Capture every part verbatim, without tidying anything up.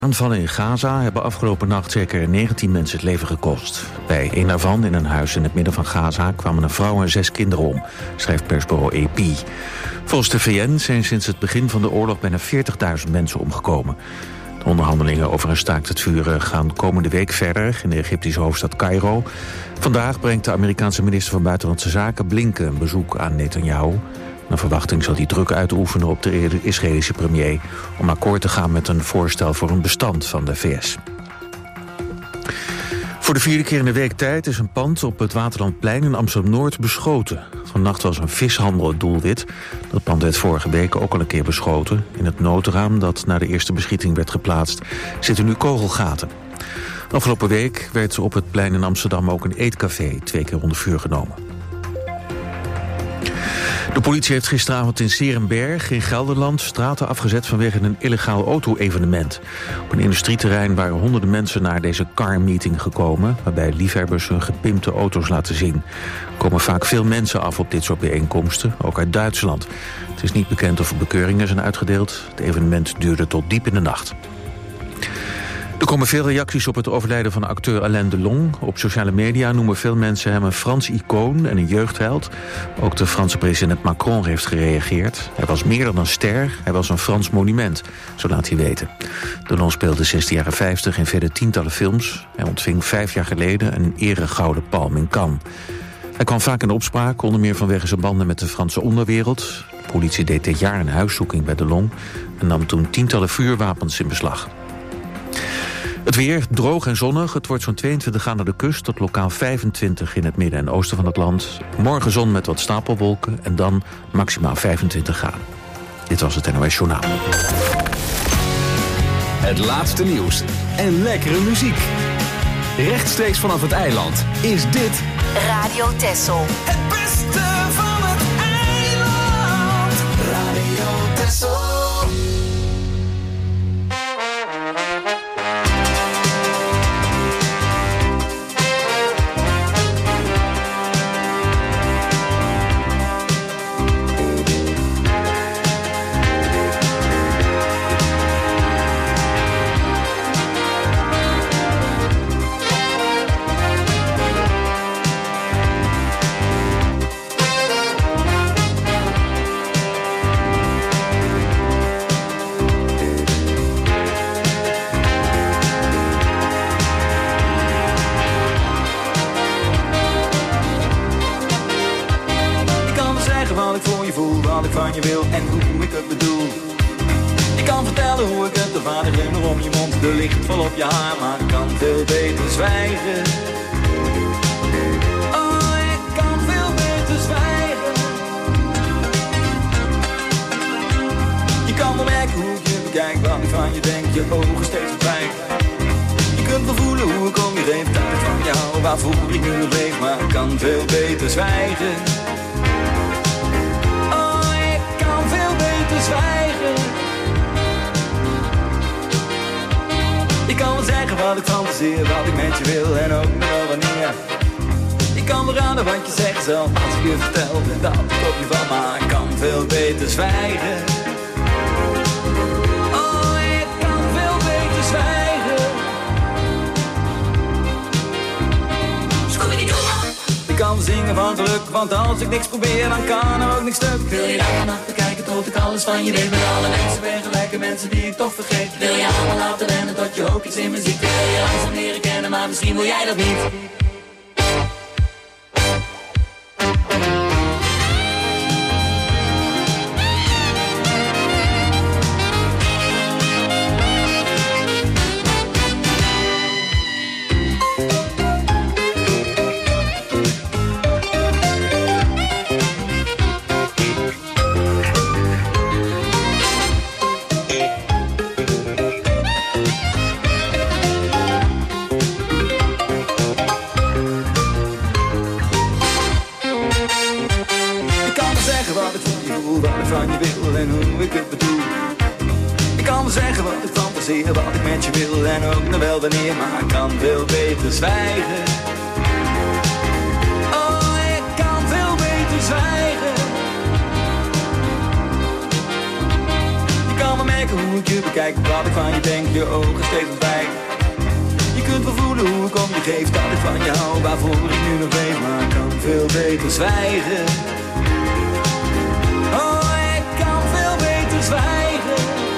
Aanvallen in Gaza hebben afgelopen nacht zeker negentien mensen het leven gekost. Bij een daarvan, in een huis in het midden van Gaza, kwamen een vrouw en zes kinderen om, schrijft persbureau A P. Volgens de V N zijn sinds het begin van de oorlog bijna veertigduizend mensen omgekomen. De onderhandelingen over een staakt het vuren gaan komende week verder in de Egyptische hoofdstad Cairo. Vandaag brengt de Amerikaanse minister van Buitenlandse Zaken Blinken een bezoek aan Netanyahu. Naar verwachting zal hij druk uitoefenen op de Israëlische premier om akkoord te gaan met een voorstel voor een bestand van de V S. Voor de vierde keer in de week tijd is een pand op het Waterlandplein in Amsterdam-Noord beschoten. Vannacht was een vishandel het doelwit. Dat pand werd vorige week ook al een keer beschoten. In het noodraam dat na de eerste beschieting werd geplaatst zitten nu kogelgaten. Afgelopen week werd op het plein in Amsterdam ook een eetcafé twee keer onder vuur genomen. De politie heeft gisteravond in 's-Heerenberg in Gelderland straten afgezet vanwege een illegaal auto-evenement. Op een industrieterrein waren honderden mensen naar deze car-meeting gekomen, waarbij liefhebbers hun gepimpte auto's laten zien. Er komen vaak veel mensen af op dit soort bijeenkomsten, ook uit Duitsland. Het is niet bekend of er bekeuringen zijn uitgedeeld. Het evenement duurde tot diep in de nacht. Er komen veel reacties op het overlijden van acteur Alain Delon. Op sociale media noemen veel mensen hem een Frans icoon en een jeugdheld. Ook de Franse president Macron heeft gereageerd. Hij was meer dan een ster, hij was een Frans monument, zo laat hij weten. Delon speelde sinds de jaren vijftig in vele tientallen films. Hij ontving vijf jaar geleden een eregouden palm in Cannes. Hij kwam vaak in opspraak, onder meer vanwege zijn banden met de Franse onderwereld. De politie deed dit jaar een huiszoeking bij Delon en nam toen tientallen vuurwapens in beslag. Het weer, droog en zonnig. Het wordt zo'n tweeëntwintig graden aan de kust tot lokaal vijfentwintig in het midden en oosten van het land. Morgen zon met wat stapelwolken en dan maximaal vijfentwintig graden. Dit was het N O S Journaal. Het laatste nieuws en lekkere muziek. Rechtstreeks vanaf het eiland is dit Radio Texel. Het beste van het eiland. Radio Texel. Wat ik van je wil en hoe ik het bedoel. Je kan vertellen hoe ik het, de vader glimmer om je mond, de licht vol op je haar, maar ik kan veel beter zwijgen. Oh, ik kan veel beter zwijgen. Je kan wel merken hoe ik je bekijk, wat ik van je denk, je ogen steeds verdwijgen. Je kunt wel voelen hoe ik om je heen, dat ik van jou, waarvoor ik nu leef, maar ik kan veel beter zwijgen. Zwijgen. Ik kan wel zeggen wat ik fantaseer, wat ik met je wil en ook nog wel wanneer. Ik kan wel raden wat je zegt zelf als ik je vertel dat ik op je van, maar ik kan veel beter zwijgen. Oh, ik kan veel beter zwijgen. Ik kan wel zingen van geluk, want als ik niks probeer dan kan er ook niks stuk. Wil je daar vanaf te kijken tot ik alles van je weet? Met alle mensen ben gelijke mensen die ik toch vergeet. Wil je allemaal laten rennen tot je ook iets in me ziet? Wil je langzaam leren kennen, maar misschien wil jij dat niet. Wat ik met je wil en ook nog wel wanneer, maar ik kan veel beter zwijgen. Oh, ik kan veel beter zwijgen. Je kan me lekker hoe ik je bekijk, wat ik van je denk, je ogen steeds ontwijken. Je kunt wel voelen hoe ik om je geef, dat ik van je hou, waarvoor ik nu nog weet, maar ik kan veel beter zwijgen. Oh, ik kan veel beter zwijgen.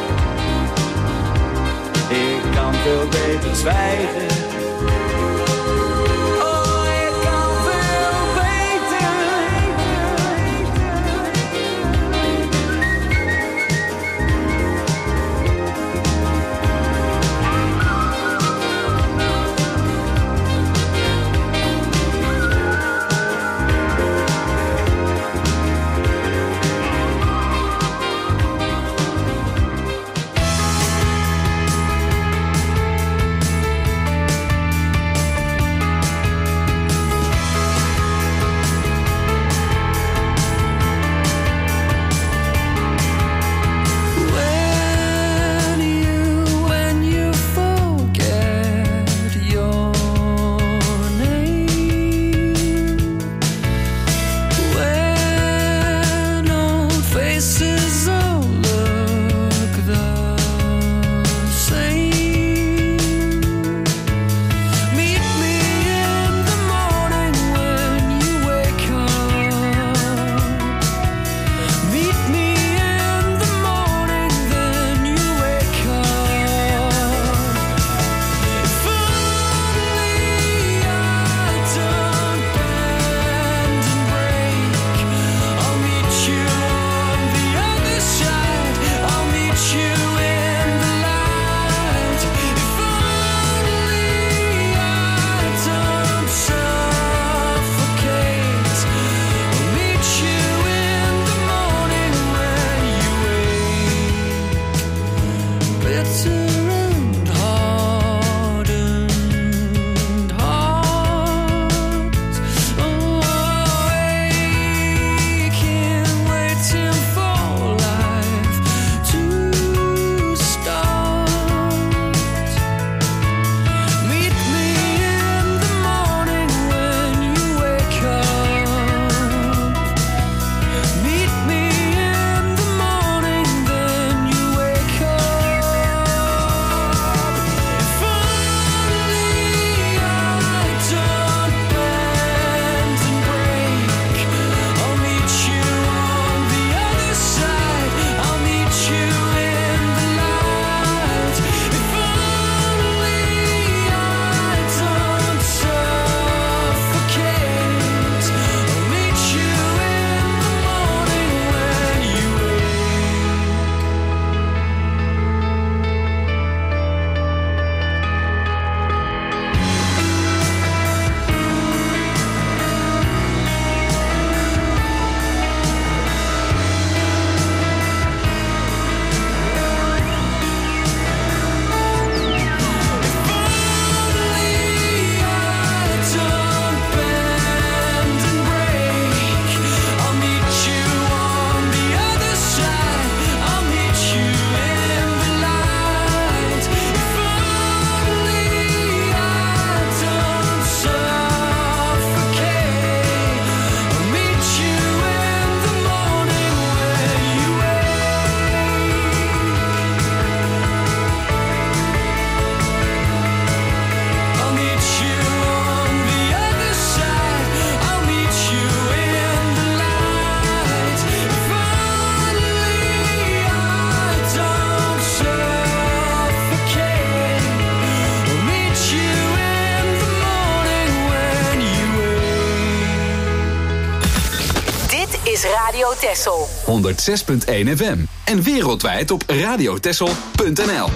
Ik kan veel beter zwijgen. Radio Texel. honderdzes punt één F M en wereldwijd op radiotexel punt n l.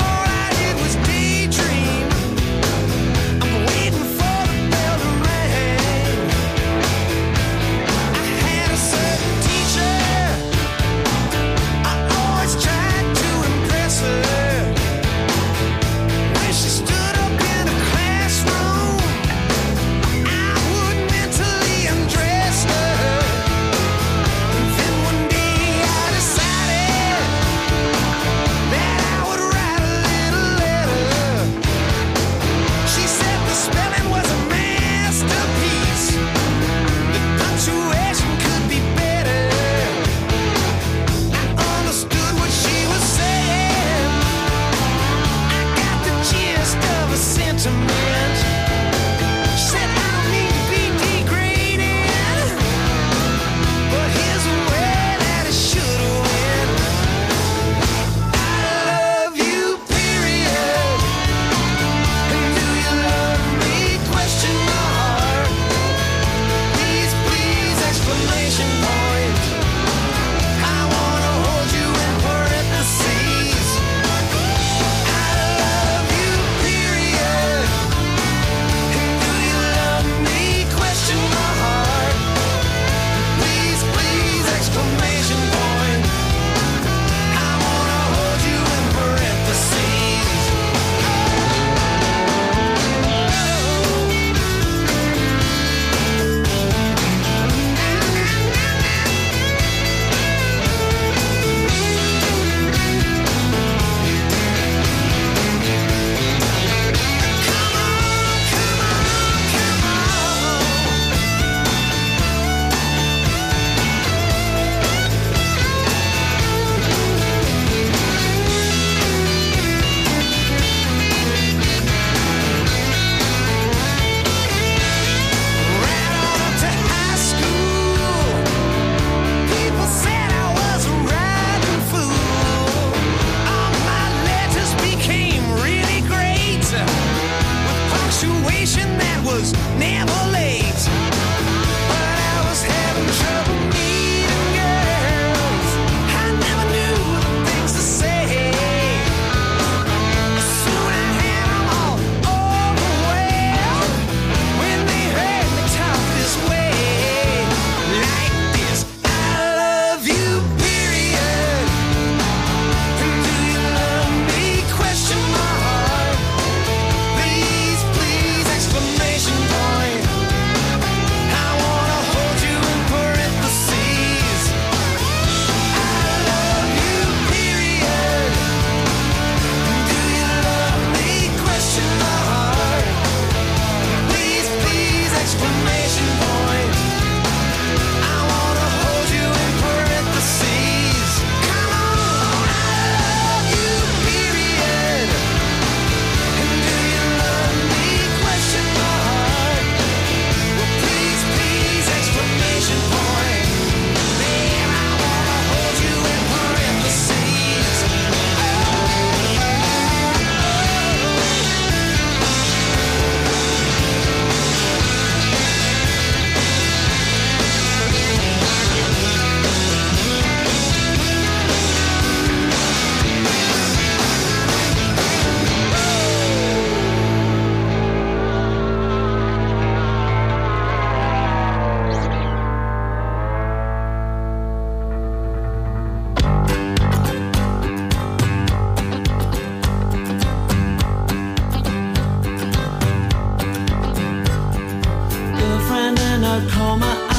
Waiting for the bell to ring.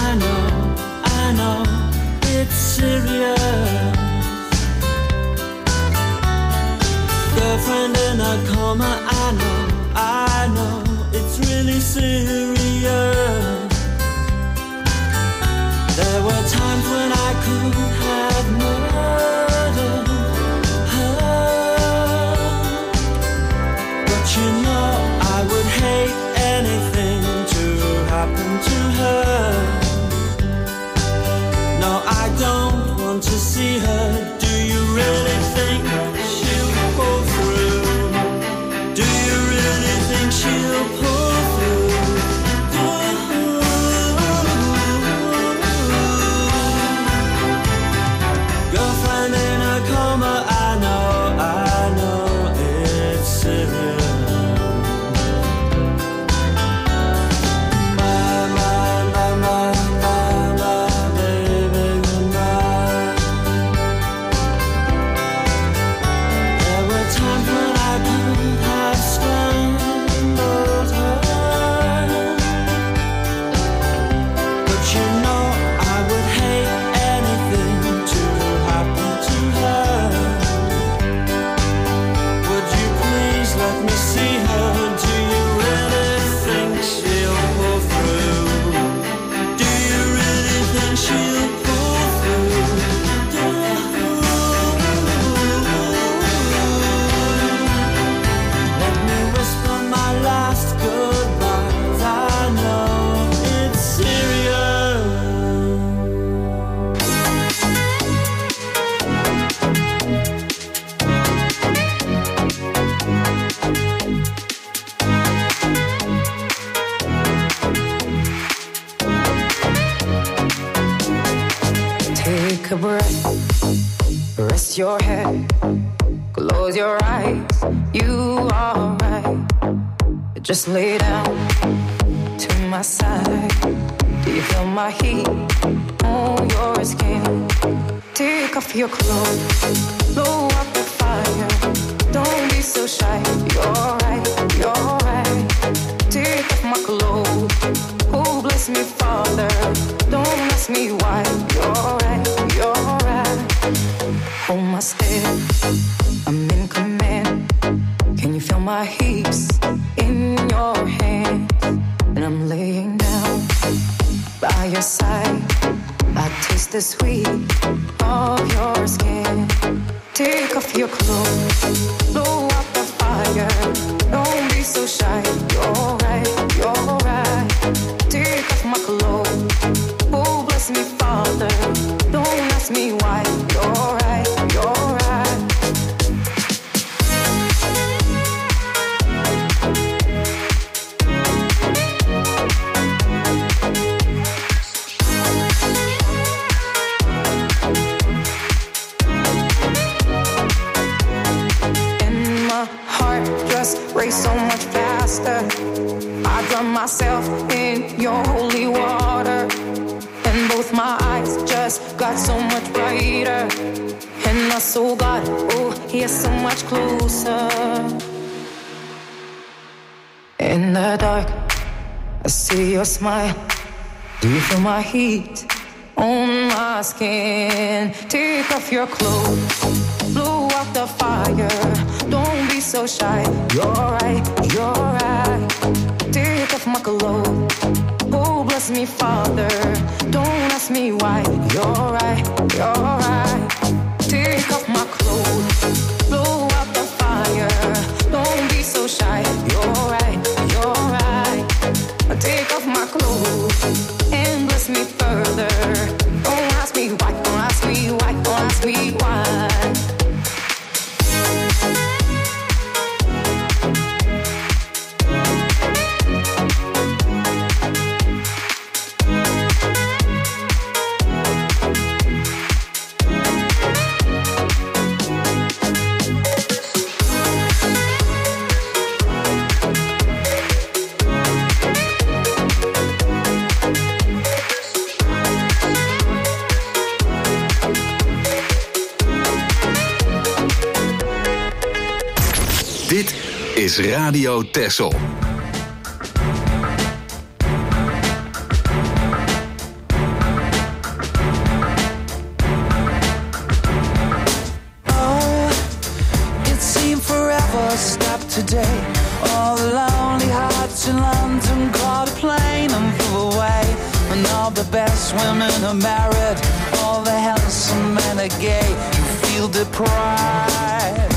I know, I know, it's serious. Girlfriend in a coma, I know, I know, it's really serious. There were times when I could have murdered her, but you know I would hate anything to happen to her. No, I don't want to see her. Do you really think she'll pull through? Do you really think she'll pull through? Girlfriend in a coma, I know, I know, it's serious. Take a breath, rest your head, close your eyes, you are right. Just lay down to my side. Do you feel my heat on your skin? Take off your clothes, blow up the fire. Don't be so shy, you're right, you're right. Take off my clothes, oh bless me Father. Don't ask me why, you're right, you're right. Hold my step, I'm in command. Can you feel my hips in your hands? And I'm laying down by your side. I taste the sweet of your skin. Take off your clothes, blow up the fire. Don't be so shy, you're right, you're right. Take off my clothes, oh bless me Father. Don't ask me why, you're right, you're right. And my heart just raced so much faster. I drown myself in your holy water, and both my eyes just got so much brighter. And I saw God, oh, He is so much closer. In the dark, I see your smile. Do you feel my heat on my skin? Take off your clothes, blow out the fire. Don't be so shy, you're right, you're right. Take off my clothes, oh bless me Father. Don't ask me why, you're right, you're right. Take off my clothes, blow out the fire. Don't be so shy, you're right, you're right. Take off my clothes and bless me further. Don't ask me why, don't ask me why, don't ask me why. Dit is Radio Texel. most women are married, all the handsome men are gay. You feel deprived.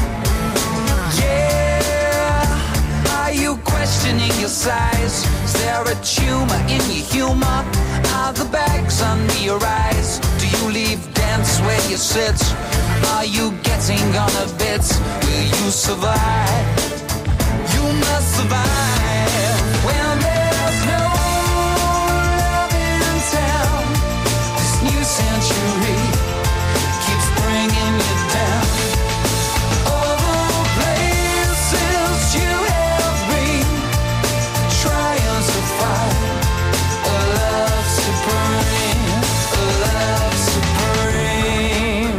Yeah, are you questioning your size? Is there a tumor in your humor? Are the bags under your eyes? Do you leave dance where you sit? Are you getting on a bit? Will you survive? You must survive when there's no love in town. This new century keeps bringing you down. All the places you have been, trying to find a love supreme, a love supreme.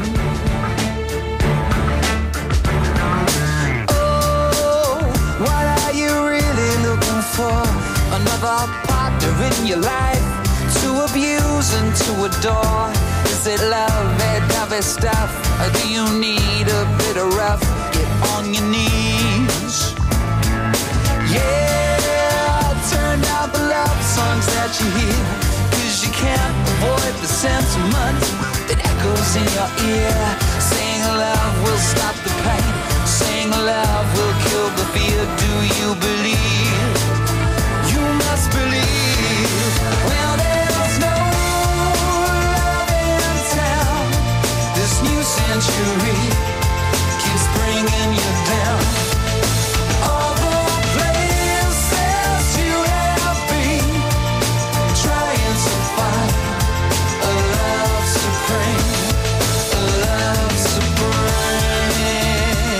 Oh, what are you really looking for? Another partner in your life to abuse and to adore? Is it love, that heavy stuff? Or do you need a bit of rough? Get on your knees. Yeah, turn down the love songs that you hear, 'cause you can't avoid the sentiment that echoes in your ear. Saying love will stop the pain, saying love will kill the fear. Do you believe? You must believe. Well, there's no love in town. This new century keeps bringing you down. All the places you have been, trying to find a love supreme, a love supreme.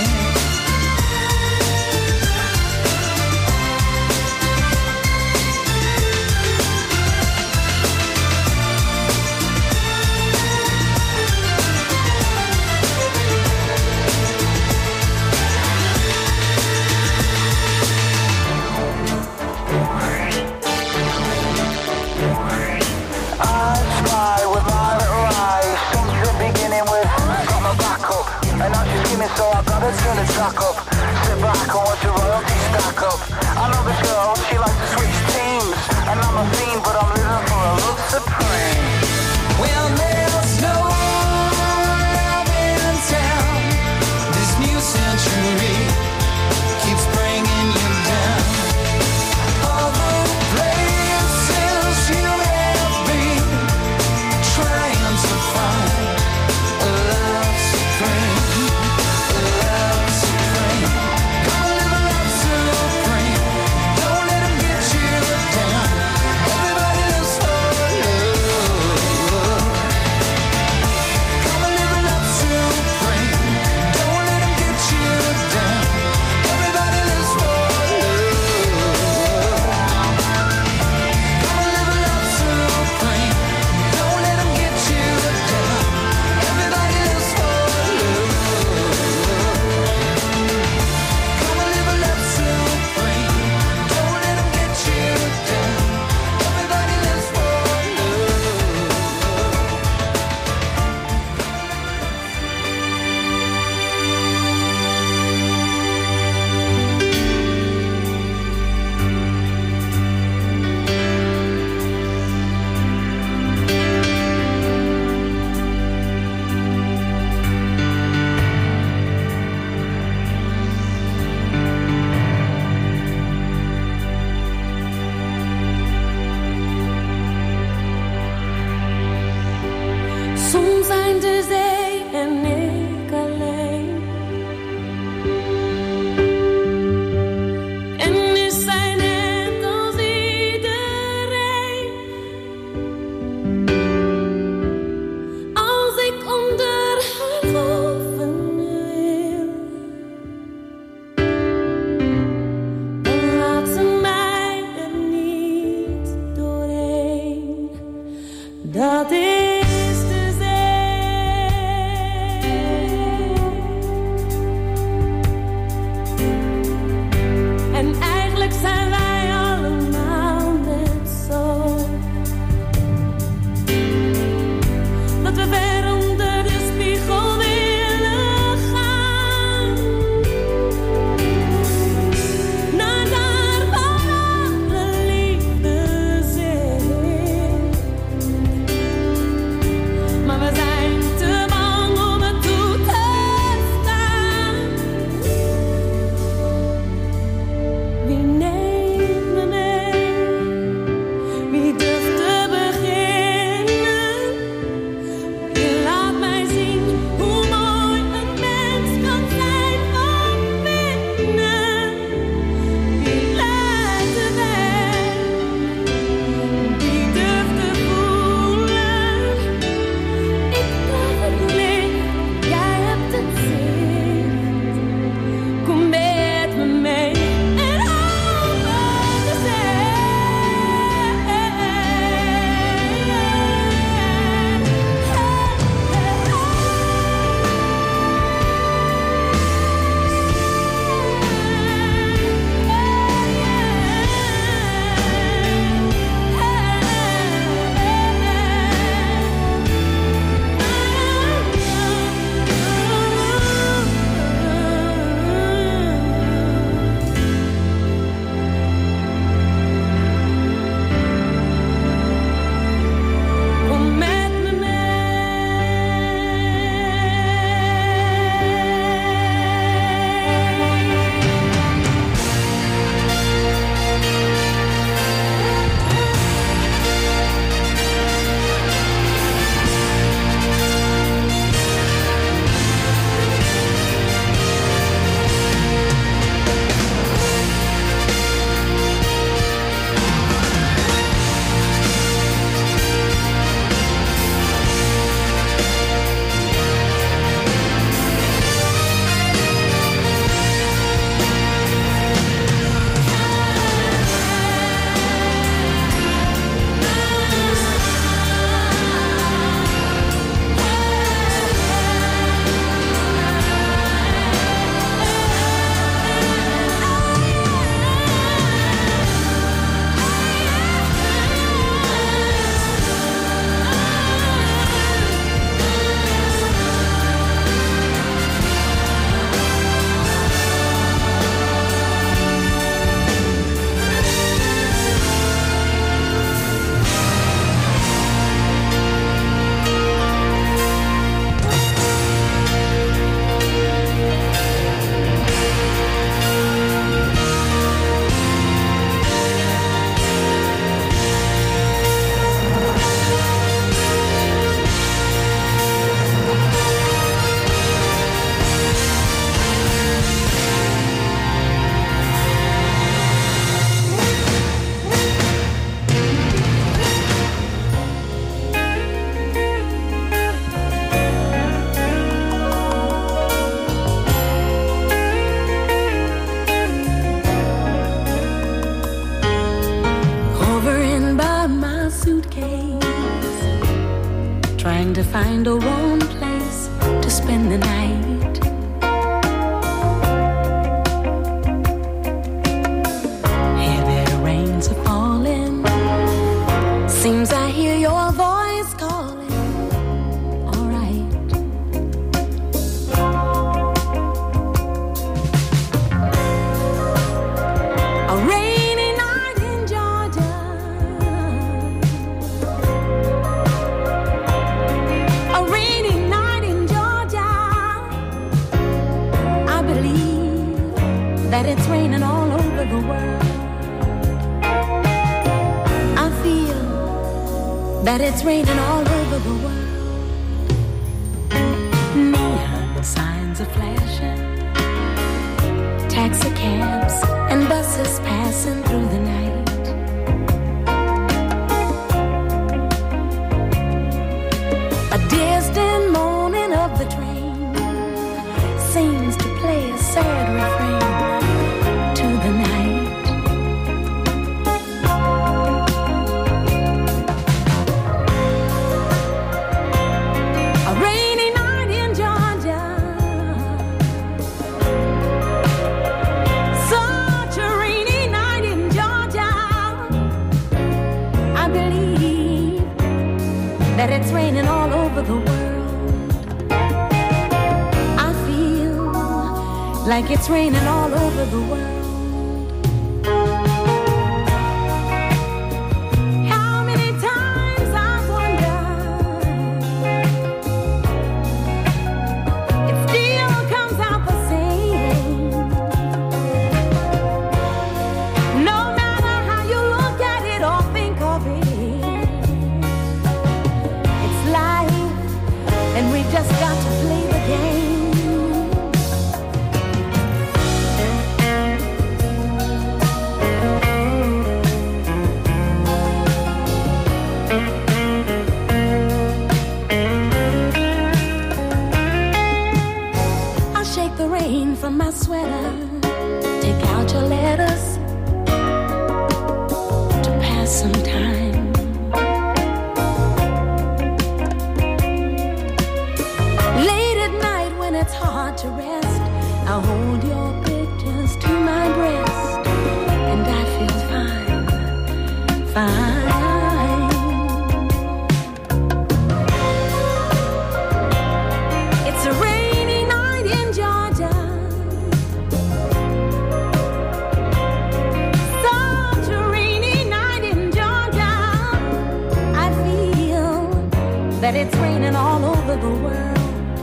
I spy with my little eyes since the beginning with got my back up, and I'm just skimming, so I gotta turn the track up. Sit back and watch the royalty stack up. I know this girl, she likes to switch teams, and I'm a fiend, but I'm living for a love supreme. Well, there's no love in town. This new century keeps bringing you down. All the places you have been, trying to find a love supreme, a love supreme. Come live a love supreme. Don't let 'em get you down. Everybody lives for love. Come live a love supreme. Don't let 'em get you down. Everybody lives for love. Come live a love supreme. Don't let 'em get you down. Everybody lives for love. Come live a love supreme. Don't let 'em get you down. Everybody lives for Soms zijn de zee en ik alleen. En is zij net als iedereen. Als ik onder haar golven wil, dan laat ze mij er niet doorheen. Dat is de zee. En eigenlijk zijn wij allemaal net zo. Dat we ver onder de spiegel willen gaan. Naar daar waar alle liefde zit. trying to find a warm place to spend the night. Heavy rains are falling. Seems I hear your voice calling. All right. A rainy night in Georgia. A rainy night in Georgia. I believe that it's raining all over the world. I feel that it's raining all over the world. Neon signs are flashing, taxi cabs and buses passing through the night. A distant moaning of the train seems to play a sad refrain to the night. A rainy night in Georgia. Such a rainy night in Georgia. I believe that it's raining all over the world. I feel like it's raining all over the world. How many times I've wondered, it still comes out the same. No matter how you look at it or think of it, it's life, and we just got to play the game. I shake the rain from my sweater, take out your letters to pass some time. Late at night when it's hard to rest, I hold your pictures to my breast, and I feel fine, fine. It's a rainy night in Georgia. Such a rainy night in Georgia. I feel that it's raining all over the world.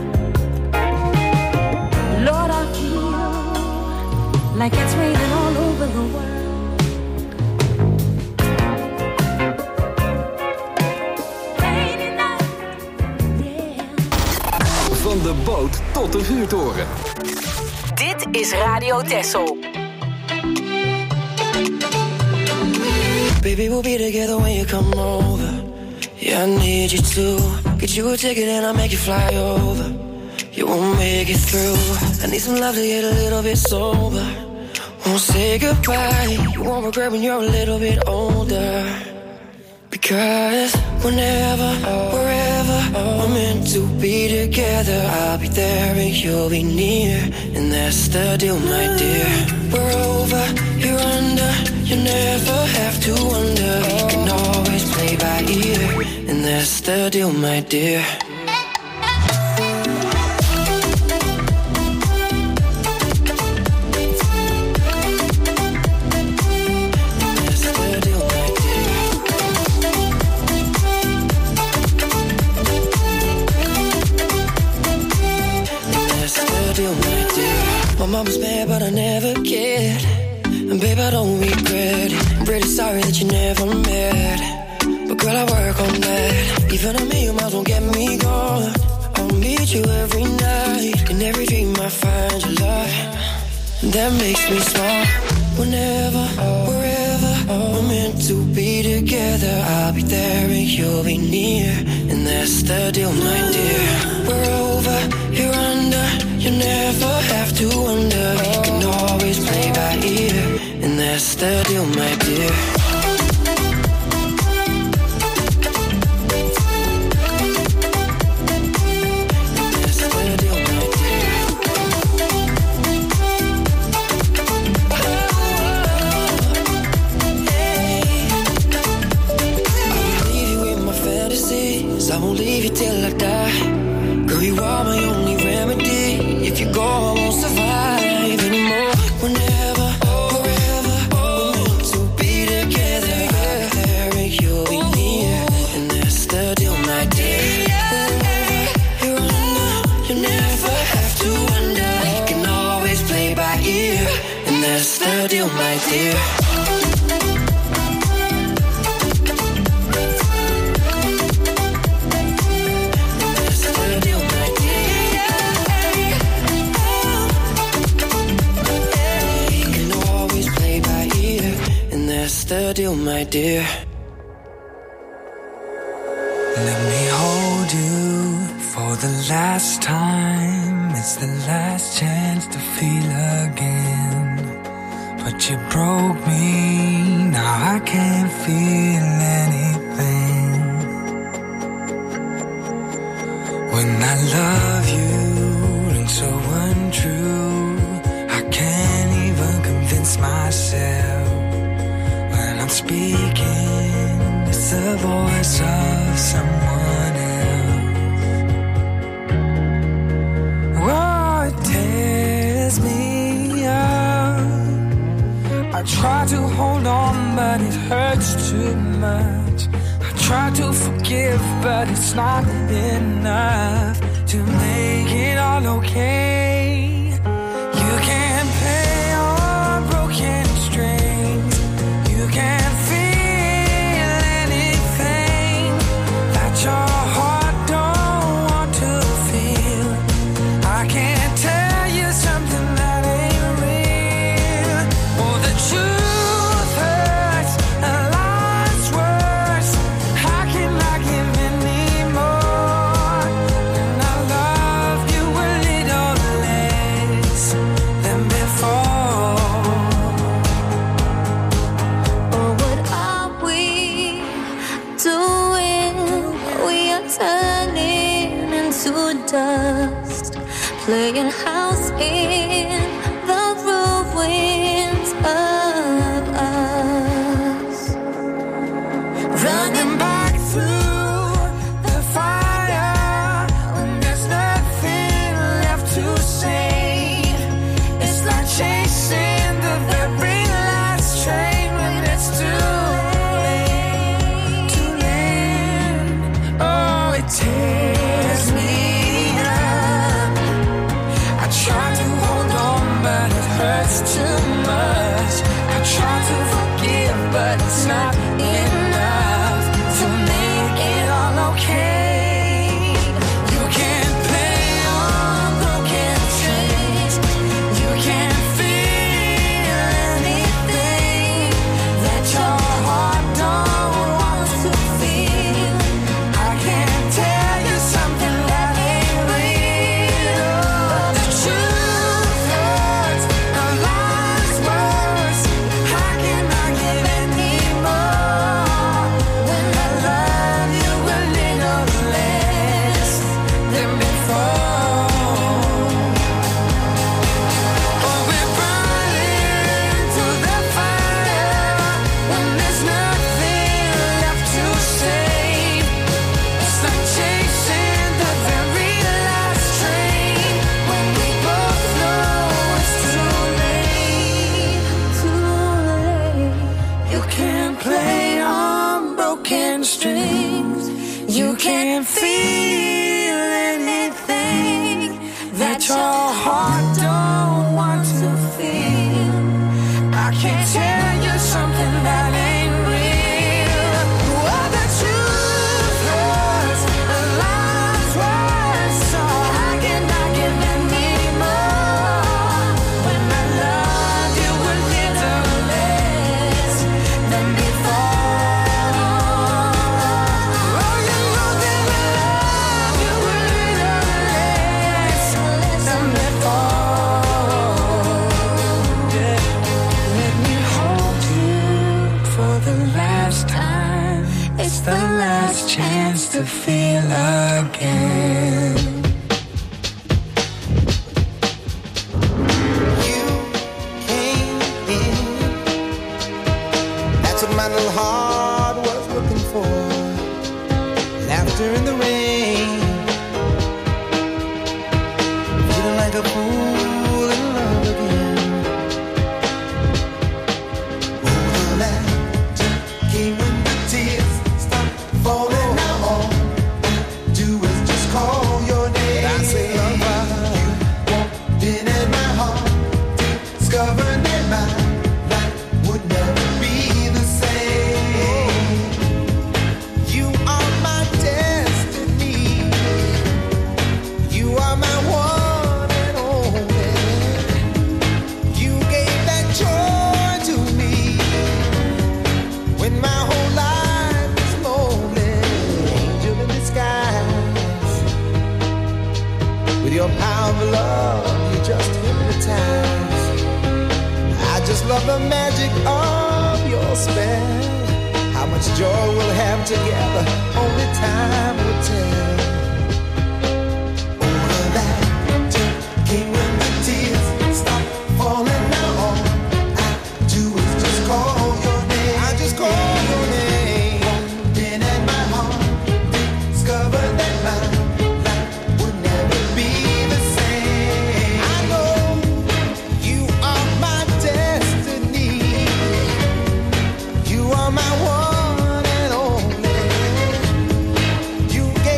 Lord, I feel like it's raining all over the world. Rainy night, yeah. Van de boot tot de vuurtoren. Dit is Radio Texel. Baby, we'll be together when you come over. Yeah, I need you to get you a ticket and I'll make you fly over. You won't make it through. I need some love to get a little bit sober. Won't say goodbye. You won't regret when you're a little bit older. Because whenever, wherever we're meant to be together, I'll be there and you'll be near. And that's the deal, my dear. We're over, you're under. You never have to wonder. You can always play by ear. And that's the deal, my dear. My mama's mad, but I never cared. And babe, I don't regret it. I'm pretty sorry that you never met. But girl, I work on that. Even a million miles won't get me gone. I'll meet you every night. In every dream I find your love. That makes me smile. Whenever, wherever we're meant to be together, I'll be there and you'll be near. And that's the deal, my dear. We're over, you're under. You never have to wonder. You can always play by ear. And that's the deal, my dear. please, I won't leave you till I die. Girl, you are my only remedy. If you go, I won't survive anymore. Whenever, wherever, we're meant to be together. I'll be there and you'll be near, and that's the deal, my dear. Wherever you're under, you never have to wonder. We can always play by ear, and that's the deal, my dear. The deal, my dear. Let me hold you for the last time. It's the last chance to feel again. But you broke me, now I can't feel anything. When I love you, and so untrue, I can't even convince myself. I'm speaking, it's the voice of someone else. Oh, it tears me up. I try to hold on, but it hurts too much. I try to forgive, but it's not enough to make it all okay. You can't play on broken strings. You can't feel anything that your heart don't want to feel. I can't tell you something that ain't real. Oh, the truth hurts and life's worse. How can I give anymore when I love you a little less than before? Turning into dust, playing house in the ruins of us, running back through the fire when there's nothing left to save. It's like chasing the very last train when it's too tears me up. I try to hold on, but it hurts too much. I try to forgive, but it's not enough to make it all okay. You can't play on broken strings. You can't feel anything that your heart don't want to feel. I can't tell you something that ain't real. The truth hurts and life's worse. How can I give anymore when I love you a little less than before? Oh, we're burning through the fire when there's nothing left to save. It's like chasing the very last train when we both know it's too late. too late. You can't play on broken strings. You can't feel anything that your heart don't want to feel. I can't tell you something that ain't real. Oh, the truth hurts and life's worse. So how can I give anymore when I love you a little less than before? Oh, you know that I love you a little less than before. Yeah. Let me hold you for the last time. It's the last chance to feel again. You came in. That's what my little heart was looking for. Laughter in the rain, feeling like a fool in love again. Oh, the laughter came when the tears stopped falling. Now all I do is just call your name. And I say, love, you walked in at my heart, discovered that my life would never be the same. You are my destiny. You are my one and only. You gave that joy to me when my whole life was lonely. Angel in disguise, with your power of love, you just hypnotize. I just love the magic of your spell. How much joy we'll have together, only time will tell. Oh, the laughter came when the tears stopped falling. Now all I do is just call your name. I just call your name. Walked in at my heart, discovered that my life would never be the same. I know you are my destiny. You are my one and only. You gave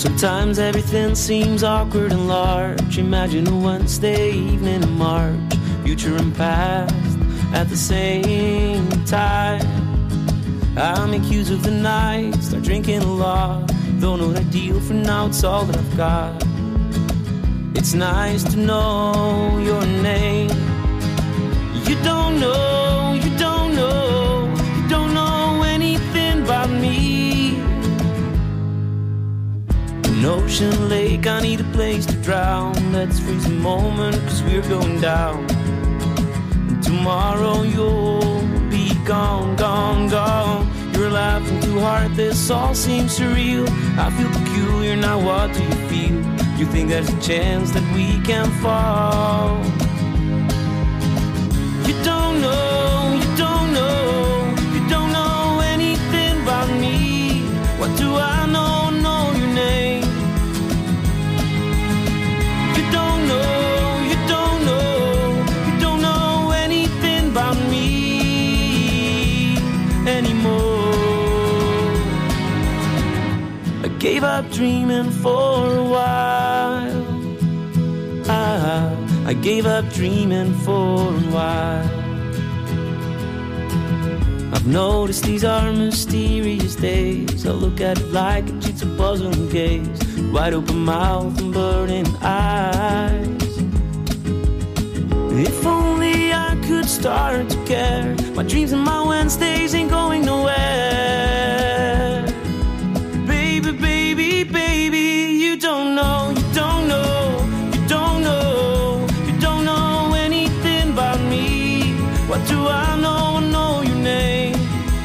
Sometimes everything seems awkward and large. Imagine a Wednesday evening in March, future and past at the same time. I make use of the night, start drinking a lot. Though not ideal for now, it's all that I've got. It's nice to know your name. You don't know, you don't know, you don't know anything about me. An ocean lake, I need a place to drown. Let's freeze a moment, cause we're going down. And tomorrow you'll be gone, gone, gone. You're laughing too hard, this all seems surreal. I feel peculiar, now what do you feel? You think there's a chance that we can fall? You don't know, you don't know, you don't know anything about me. What do I know, know your name? You don't know, you don't know, you don't know anything about me anymore. I gave up dreaming for a while. I, I gave up dreaming for a while. I've noticed these are mysterious days. I look at it like a jigsaw puzzle and gaze. Wide open mouth and burning eyes. If only I could start to care. My dreams and my Wednesdays ain't going nowhere. Baby, baby, baby, you don't know, you don't know, you don't know, you don't know anything about me. What do I know, know your name?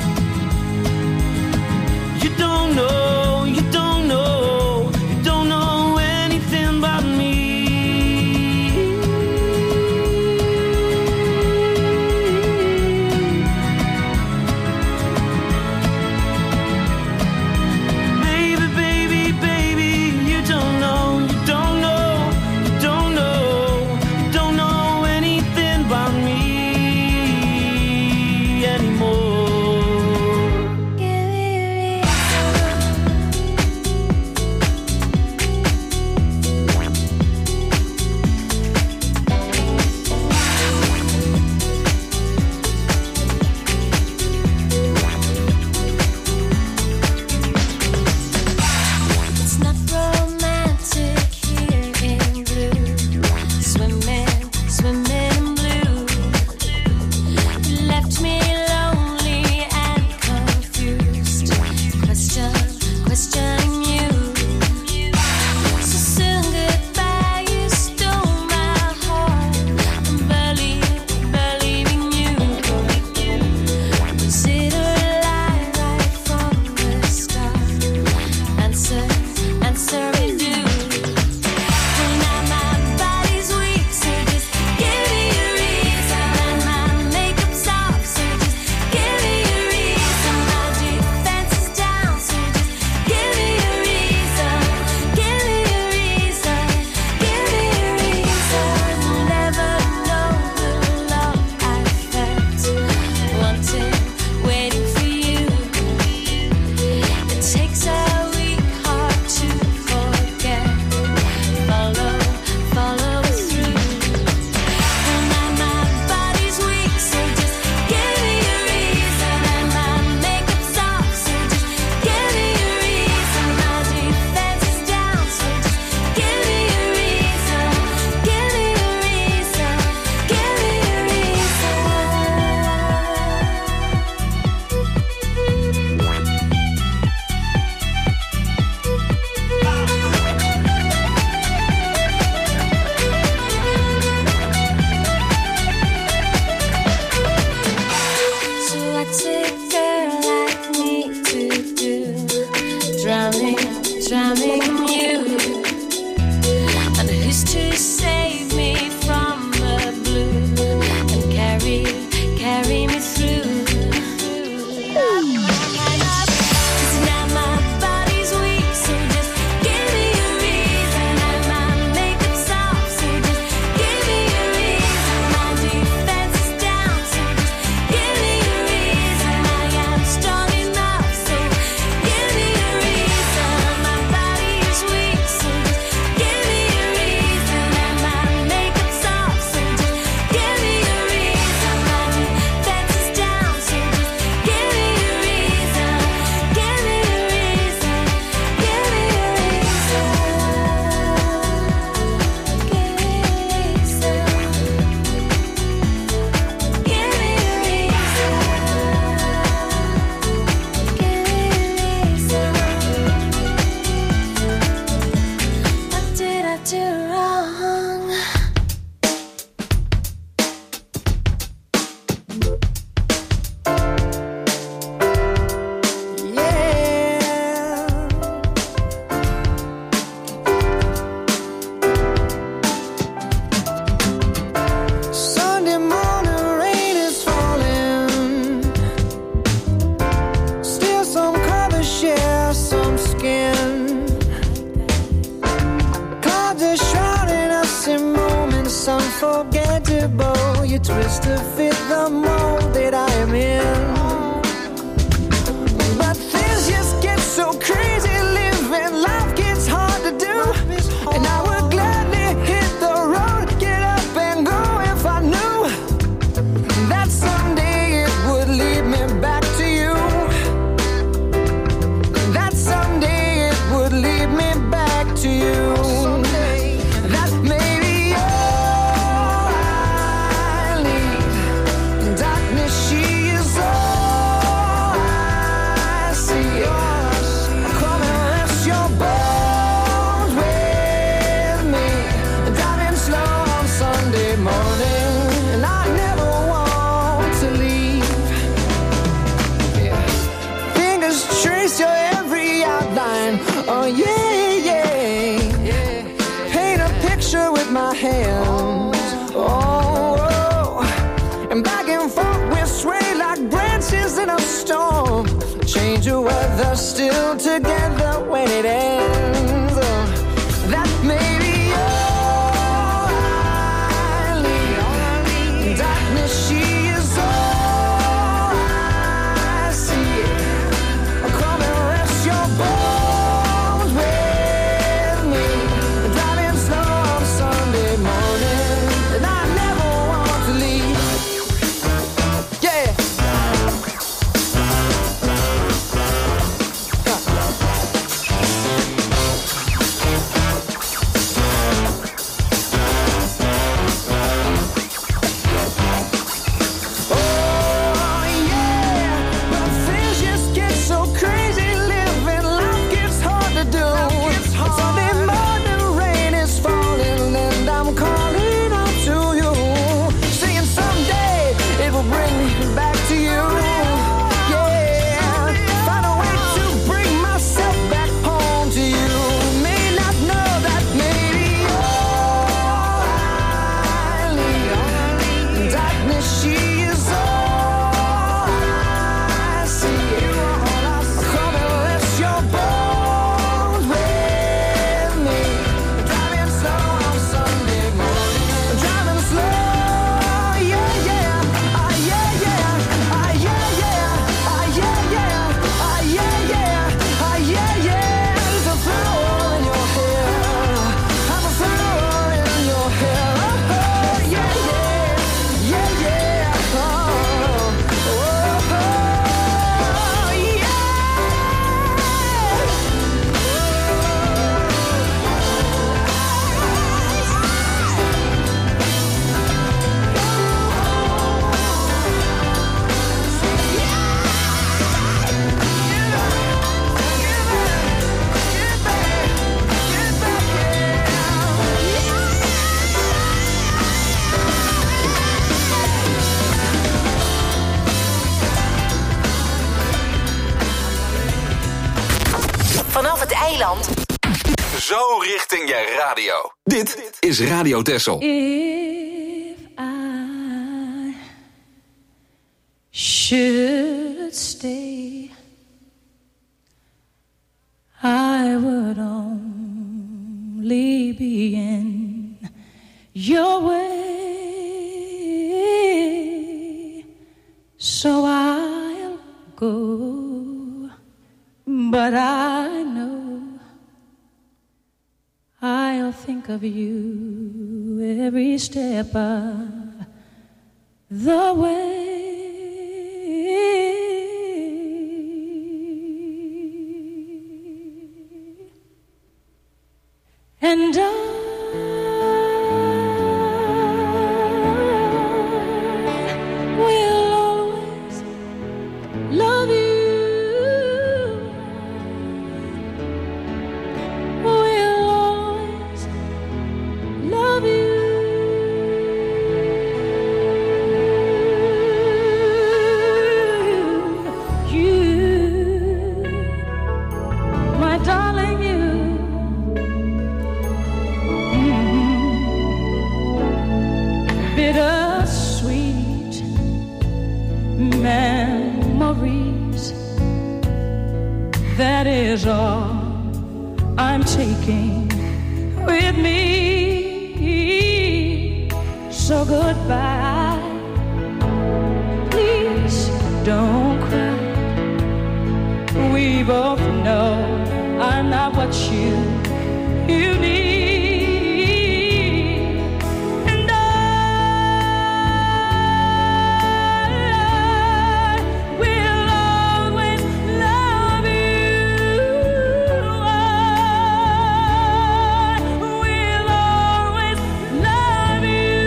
You don't know, you don't know, you don't know anything about me. Baby, baby, baby, you don't know, you don't know, you don't know, you don't know anything about me anymore. It's not romantic here in blue. Swimming, swimming in blue. You left me lonely and confused. Question, questioning you. So soon goodbye, you stole my heart. I'm barely, believing you. Was it a lie right from the start? Answer, answer me do. Well, now my body's weak, so just give me a reason. And my makeup's off, so just give me a reason. My defense is down, so just give me a reason. Give me a reason. Give me a reason. Never know the love I felt. Wanting, waiting for you. It takes a weak heart to forget. Follow, follow through. Well, now my body's weak, so just give me a reason. And my makeup's off, so just give me a reason. My defense is down, so just give me a reason. Give me a reason. Give me a reason. So what's a girl like me to do? Drowning, drowning in you. And who's to save me from the blue and carry, carry me through? 'Cause now my body's weak, so just give me a reason. And my makeup's off, so just give me a reason. My defense is down, so just give me a reason. I am strong enough, so give me a reason. My body you twist to fit the mold that I am in. But things just get so crazy, living life gets hard to do. And I would gladly hit the road, get up and go if I knew that someday it would lead me back to you. That someday it would lead me back to you. That maybe all I need. Darkness, she is all I see. Come and rest your bones with me. Driving slow on Sunday morning, and I never want to leave. Yeah. Fingers trace your every outline. Oh yeah, yeah. Paint a picture with my hands. Oh, oh. And back and forth we sway like branches in a storm. Change the weather, still together when it ends. Oh, that may be all I need. Darkness, she is all I see. Come and rest your bones with me. Driving slow on Sunday morning, and I never want to leave. Yeah. Oh yeah, but things just get so crazy, living life gets hard to do. Sunday morning rain is falling, and I'm calling out to you, saying someday it will bring me back to you. Yeah, find a way to bring myself back home to you. May not know that maybe all I need. Darkness, she is all I see. Come and rest your bones with me. Driving slow on Sunday morning. Driving slow, yeah, yeah. Ah, yeah, yeah. Ah, yeah, yeah. Ah, yeah, yeah. Ah, yeah, yeah. Ah, yeah, yeah. There's a flower in your hair. I'm a flower in your hair. Oh, yeah, yeah. Yeah, yeah. Oh, oh, oh, yeah. Vanaf het eiland. Zo richting je radio. Dit is Radio Texel. If I should stay, I would only be in your way. So I'll go, but I know I'll think of you every step of the way. And I will always love you. Will always love you. You, my darling, you. Bittersweet memories, that is all I'm taking with me. So goodbye, don't cry. We both know I'm not what you, you need. And I will always love you. I will always love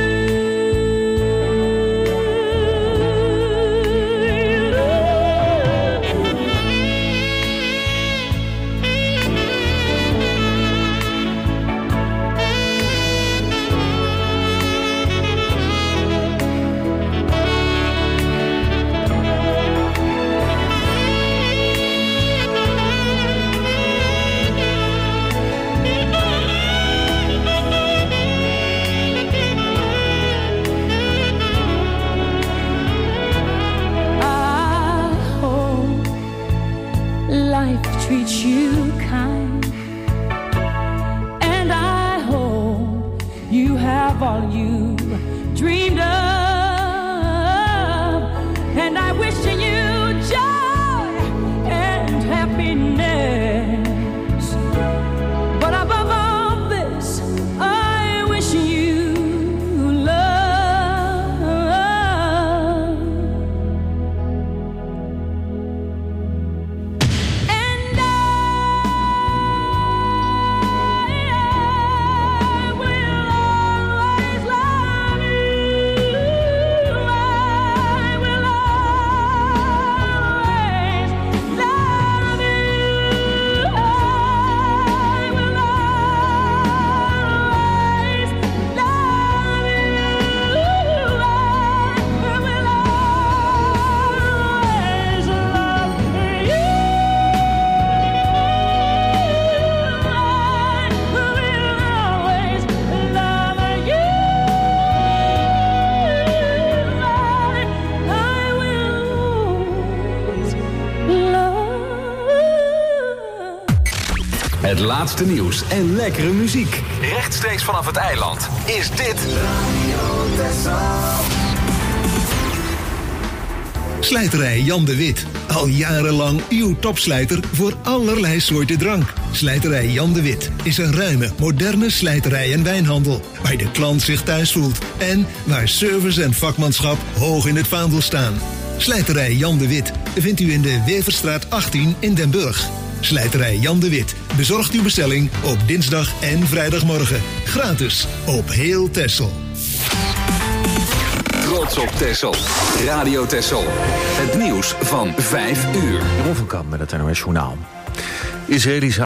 life treats you kind, and I hope you have all you dreamed of, and I wish you joy and happiness, but above all this I wish you love. And I will always love you. I will always love you. I will always love you. I will always love you. Het laatste nieuws en lekkere muziek. Rechtstreeks vanaf het eiland is dit Slijterij Jan de Wit. Al jarenlang uw topslijter voor allerlei soorten drank. Slijterij Jan de Wit is een ruime, moderne slijterij en wijnhandel. Waar de klant zich thuis voelt. En waar service en vakmanschap hoog in het vaandel staan. Slijterij Jan de Wit vindt u in de Weverstraat achttien in Den Burg. Slijterij Jan de Wit bezorgt uw bestelling op dinsdag en vrijdagmorgen. Gratis op heel Texel. Trots op Texel. Radio Texel. Het nieuws van vijf uur. Jeroen van Kamp met het N O S Journaal. Israëlische